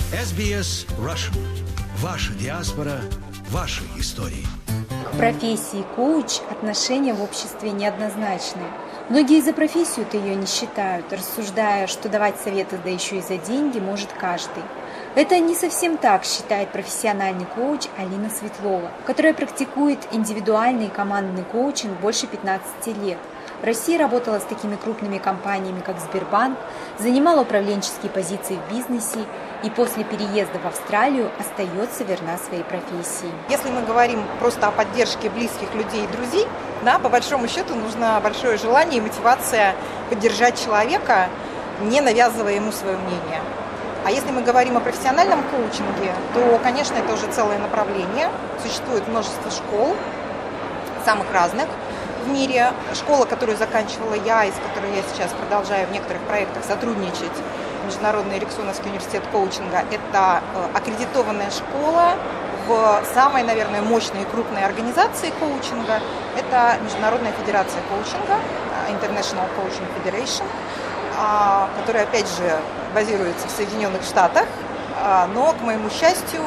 SBS Russian. Ваша диаспора, ваши истории. К профессии коуч отношения в обществе неоднозначные. Многие за профессию-то ее не считают, рассуждая, что давать советы, да еще и за деньги, может каждый. Это не совсем так, считает профессиональный коуч Алина Светлова, которая практикует индивидуальный и командный коучинг больше 15 лет. В России работала с такими крупными компаниями, как Сбербанк, занимала управленческие позиции в бизнесе и после переезда в Австралию остается верна своей профессии. Если мы говорим просто о поддержке близких людей и друзей, да, по большому счету нужно большое желание и мотивация поддержать человека, не навязывая ему свое мнение. А если мы говорим о профессиональном коучинге, то, конечно, это уже целое направление. Существует множество школ, самых разных в мире. Школа, которую заканчивала я, и с которой я сейчас продолжаю в некоторых проектах сотрудничать, Международный Эриксоновский университет коучинга, это аккредитованная школа в самой, наверное, мощной и крупной организации коучинга. Это Международная федерация коучинга, International Coaching Federation, которая, опять же, базируется в Соединенных Штатах. Но, к моему счастью,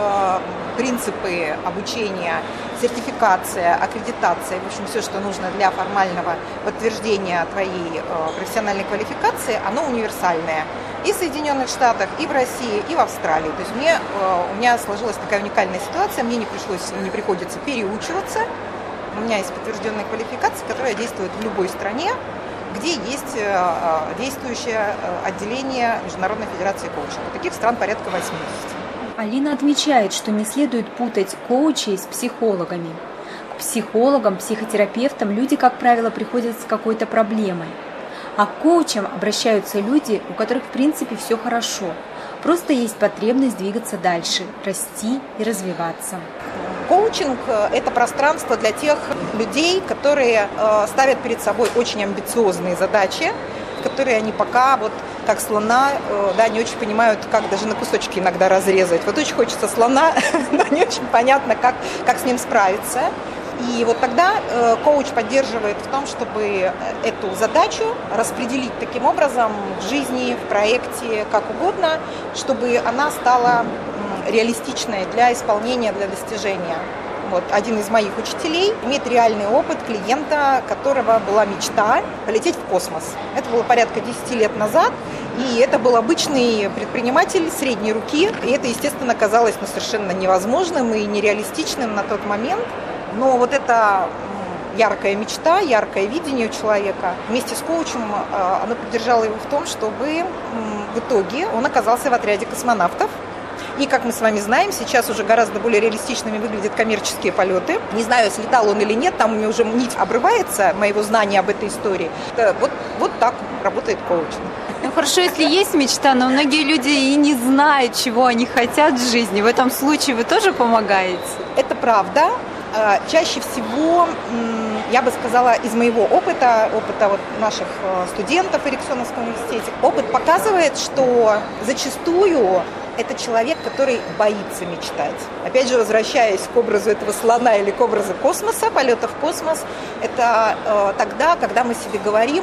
принципы обучения, сертификация, аккредитация, в общем, все, что нужно для формального подтверждения твоей профессиональной квалификации, оно универсальное и в Соединенных Штатах, и в России, и в Австралии. То есть у меня сложилась такая уникальная ситуация, мне не приходится переучиваться. У меня есть подтвержденная квалификация, которая действует в любой стране, где есть действующее отделение Международной федерации коучинга. Таких стран порядка 80. Алина отмечает, что не следует путать коучей с психологами. К психологам, психотерапевтам люди, как правило, приходят с какой-то проблемой. А к коучам обращаются люди, у которых в принципе все хорошо. Просто есть потребность двигаться дальше, расти и развиваться. Коучинг – это пространство для тех людей, которые ставят перед собой очень амбициозные задачи, которые они пока, вот как слона, да, не очень понимают, как даже на кусочки иногда разрезать. Вот очень хочется слона, но не очень понятно, как с ним справиться. И вот тогда коуч поддерживает в том, чтобы эту задачу распределить таким образом в жизни, в проекте, как угодно, чтобы она стала реалистичной для исполнения, для достижения. Вот один из моих учителей имеет реальный опыт клиента, которого была мечта полететь в космос. Это было порядка 10 лет назад, и это был обычный предприниматель средней руки, и это, естественно, казалось совершенно невозможным и нереалистичным на тот момент. Но вот эта яркая мечта, яркое видение у человека вместе с коучем, оно поддержало его в том, чтобы в итоге он оказался в отряде космонавтов. И, как мы с вами знаем, сейчас уже гораздо более реалистичными выглядят коммерческие полеты. Не знаю, слетал он или нет, там у меня уже нить обрывается, моего знания об этой истории. Вот так работает коучинг. Ну хорошо, если есть мечта, но многие люди и не знают, чего они хотят в жизни. В этом случае вы тоже помогаете? Это правда. Чаще всего, я бы сказала, из моего опыта вот наших студентов в Эриксоновском университете, опыт показывает, что зачастую это человек, который боится мечтать. Опять же, возвращаясь к образу этого слона или к образу космоса, полета в космос, это тогда, когда мы себе говорим,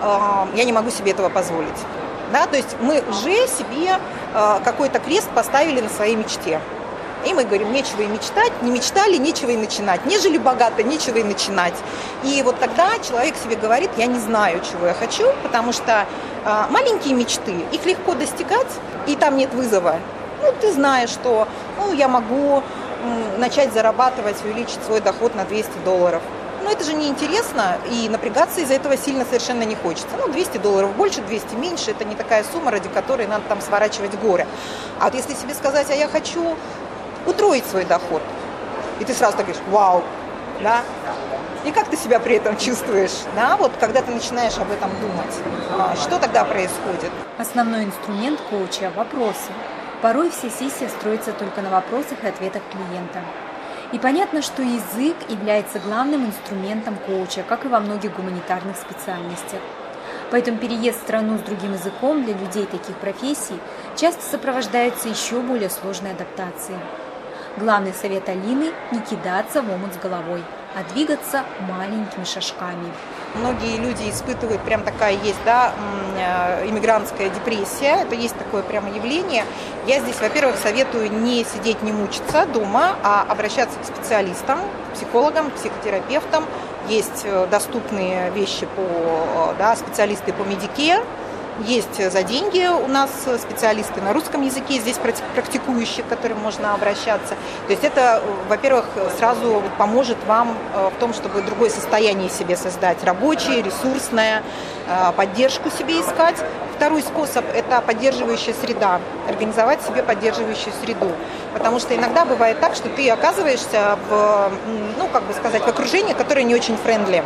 я не могу себе этого позволить. Да? То есть мы уже себе какой-то крест поставили на своей мечте. И мы говорим, нечего и мечтать, не мечтали, нечего и начинать. Не жили богато, нечего и начинать. И вот тогда человек себе говорит, я не знаю, чего я хочу, потому что маленькие мечты, их легко достигать, и там нет вызова. Ну, ты знаешь, что я могу начать зарабатывать, увеличить свой доход на $200. Но это же неинтересно, и напрягаться из-за этого сильно совершенно не хочется. $200 больше, 200 меньше, это не такая сумма, ради которой надо там сворачивать горы. А вот если себе сказать, я хочу утроить свой доход, и ты сразу так говоришь, вау, да? И как ты себя при этом чувствуешь, да? Вот когда ты начинаешь об этом думать, что тогда происходит? Основной инструмент коуча – вопросы. Порой вся сессия строится только на вопросах и ответах клиента. И понятно, что язык является главным инструментом коуча, как и во многих гуманитарных специальностях. Поэтому переезд в страну с другим языком для людей таких профессий часто сопровождается еще более сложной адаптацией. Главный совет Алины – не кидаться в омут с головой, а двигаться маленькими шажками. Многие люди испытывают, прям такая есть, да, иммигрантская депрессия, это есть такое прямо явление. Я здесь, во-первых, советую не сидеть, не мучиться дома, а обращаться к специалистам, психологам, психотерапевтам. Есть доступные вещи специалисты по Medicare. Есть за деньги у нас специалисты на русском языке, здесь практикующие, к которым можно обращаться. То есть это, во-первых, сразу поможет вам в том, чтобы другое состояние себе создать, рабочее, ресурсное, поддержку себе искать. Второй способ – это поддерживающая среда, организовать себе поддерживающую среду. Потому что иногда бывает так, что ты оказываешься в окружении, которое не очень френдли,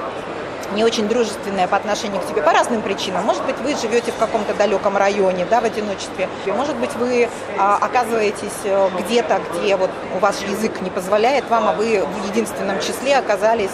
не очень дружественное по отношению к тебе по разным причинам. Может быть, вы живете в каком-то далеком районе, да, в одиночестве. Может быть, вы оказываетесь где-то, где вот ваш язык не позволяет вам, а вы в единственном числе оказались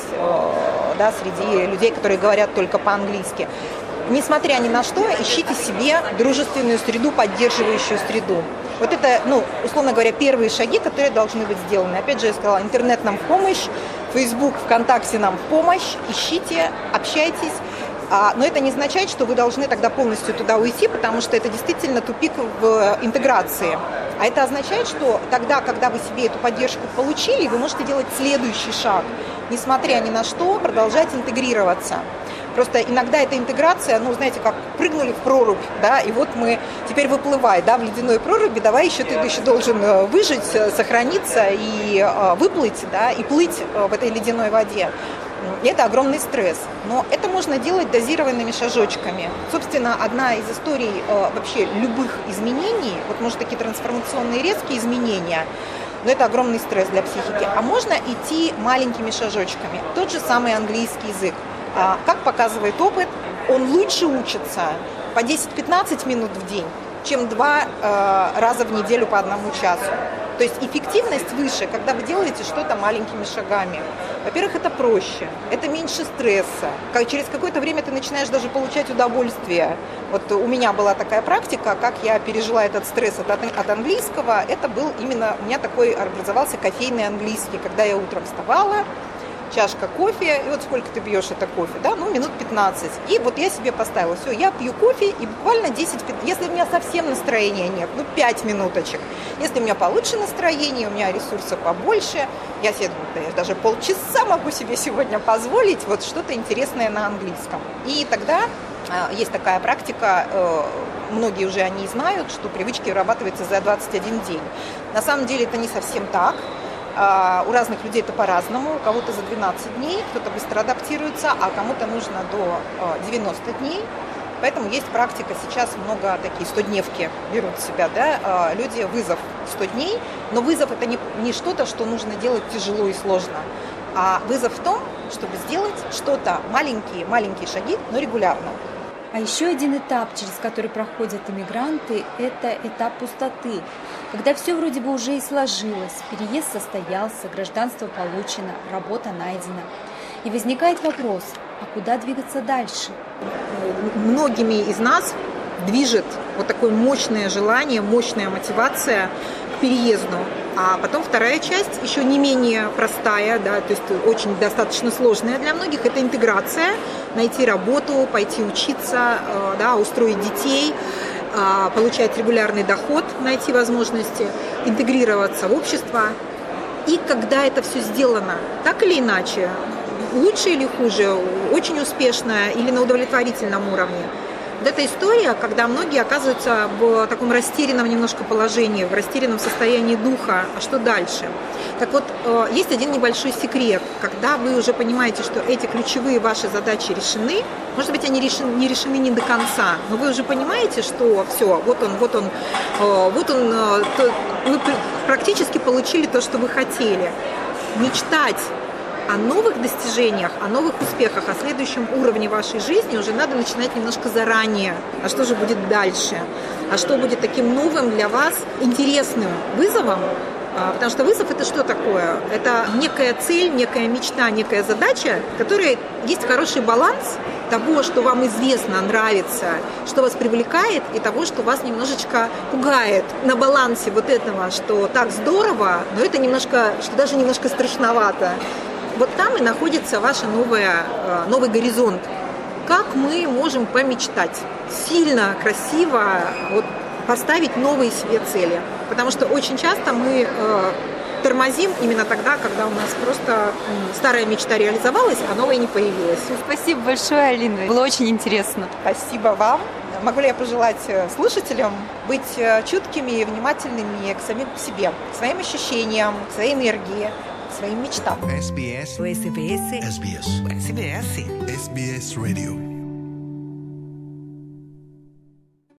среди людей, которые говорят только по-английски. Несмотря ни на что, ищите себе дружественную среду, поддерживающую среду. Вот это, условно говоря, первые шаги, которые должны быть сделаны. Опять же, я сказала, интернет нам в помощь, Facebook, ВКонтакте нам в помощь. Ищите, общайтесь. Но это не означает, что вы должны тогда полностью туда уйти, потому что это действительно тупик в интеграции. А это означает, что тогда, когда вы себе эту поддержку получили, вы можете делать следующий шаг. Несмотря ни на что, продолжать интегрироваться. Просто иногда эта интеграция, знаете, как прыгнули в прорубь, да, и вот мы теперь выплываем, да, в ледяной проруби, давай ты еще должен выжить, сохраниться и выплыть, да, и плыть в этой ледяной воде. И это огромный стресс. Но это можно делать дозированными шажочками. Собственно, одна из историй вообще любых изменений, вот может такие трансформационные резкие изменения, но это огромный стресс для психики. А можно идти маленькими шажочками. Тот же самый английский язык. Как показывает опыт, он лучше учится по 10-15 минут в день, чем 2 раза в неделю по 1 часу. То есть эффективность выше, когда вы делаете что-то маленькими шагами. Во-первых, это проще, это меньше стресса. Через какое-то время ты начинаешь даже получать удовольствие. Вот у меня была такая практика, как я пережила этот стресс от английского. Это был именно, у меня такой образовался кофейный английский, когда я утром вставала, чашка кофе, и вот сколько ты пьешь это кофе, да, минут 15. И вот я себе поставила, все, я пью кофе, и буквально 10-15, если у меня совсем настроения нет, 5 минуточек. Если у меня получше настроение, у меня ресурсов побольше, я себе думаю, я даже полчаса могу себе сегодня позволить вот что-то интересное на английском. И тогда есть такая практика, многие уже они знают, что привычки вырабатываются за 21 день. На самом деле это не совсем так. У разных людей это по-разному, у кого-то за 12 дней, кто-то быстро адаптируется, а кому-то нужно до 90 дней. Поэтому есть практика, сейчас много такие 100-дневки берут в себя, да, люди, вызов 100 дней, но вызов это не что-то, что нужно делать тяжело и сложно, а вызов в том, чтобы сделать что-то, маленькие шаги, но регулярно. А еще один этап, через который проходят иммигранты, это этап пустоты, когда все вроде бы уже и сложилось, переезд состоялся, гражданство получено, работа найдена. И возникает вопрос, а куда двигаться дальше? Многими из нас движет вот такое мощное желание, мощная мотивация к переезду. А потом вторая часть, еще не менее простая, да, то есть очень достаточно сложная для многих, это интеграция, найти работу, пойти учиться, да, устроить детей, получать регулярный доход, найти возможности интегрироваться в общество. И когда это все сделано, так или иначе, лучше или хуже, очень успешно или на удовлетворительном уровне, вот эта история, когда многие оказываются в таком растерянном немножко положении, в растерянном состоянии духа, а что дальше? Так вот, есть один небольшой секрет. Когда вы уже понимаете, что эти ключевые ваши задачи решены, может быть, они не решены не до конца, но вы уже понимаете, что все, вот он, вы практически получили то, что вы хотели. Мечтать о новых достижениях, о новых успехах, о следующем уровне вашей жизни уже надо начинать немножко заранее. А что же будет дальше? А что будет таким новым для вас, интересным вызовом? Потому что вызов – это что такое? Это некая цель, некая мечта, некая задача, в которой есть хороший баланс того, что вам известно, нравится, что вас привлекает, и того, что вас немножечко пугает. На балансе вот этого, что так здорово, но это немножко, что даже немножко страшновато. вот там и находится ваш новый горизонт. Как мы можем помечтать? Сильно, красиво поставить новые себе цели. Потому что очень часто мы тормозим именно тогда, когда у нас просто старая мечта реализовалась, а новая не появилась. Спасибо большое, Алина. Было очень интересно. Спасибо вам. Могу ли я пожелать слушателям быть чуткими и внимательными к самим себе, к своим ощущениям, к своей энергии, к своим мечтам. SBS. SBS. SBS. SBS Radio.